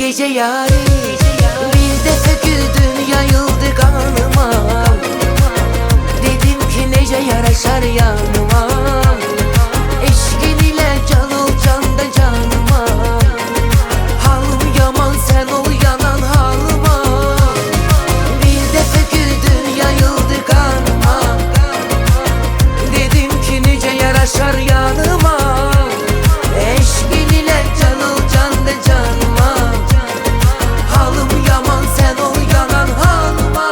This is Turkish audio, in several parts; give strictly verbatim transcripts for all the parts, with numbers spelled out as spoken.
gece yari, bir defa güldün yayıldı kanıma. Dedim ki nece yaraşar yanıma. Eşkin ile can ol canda canıma. Halım yaman sen ol yanan halıma. Bir defa güldün yayıldı kanıma. Dedim ki nece yaraşar yanıma. Eşkin ile can ol canda canıma. Halım yaman sen ol yanan halıma.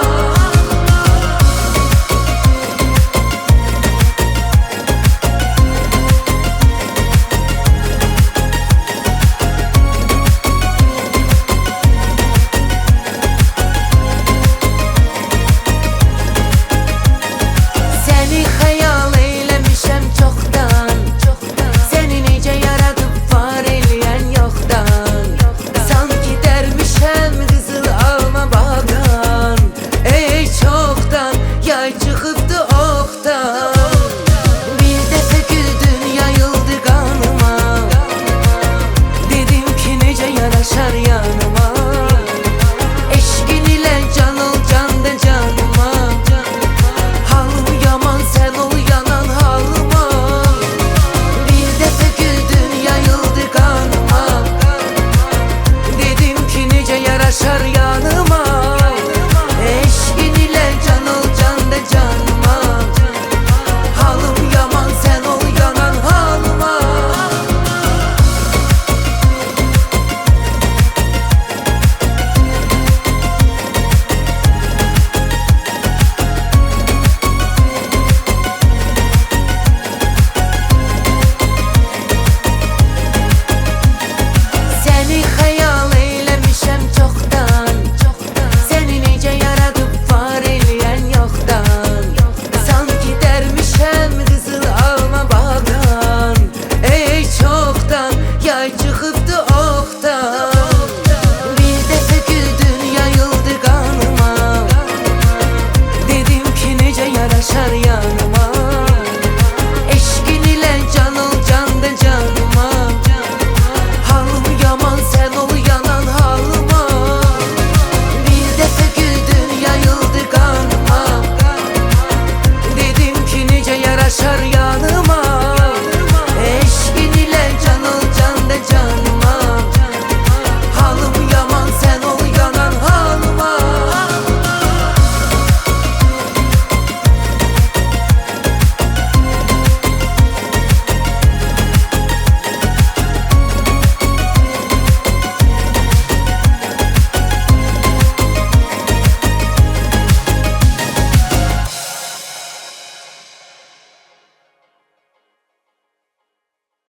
Seni hayal eylemişem çoktan. Seni nice yaratıp var eyleyen yoktan. Sanki dermişem kızıl alma bakan. Ey çoktan yay çıkıptı oktan. Bir defa güldün yayıldı kanıma. Dedim ki nece yaraşar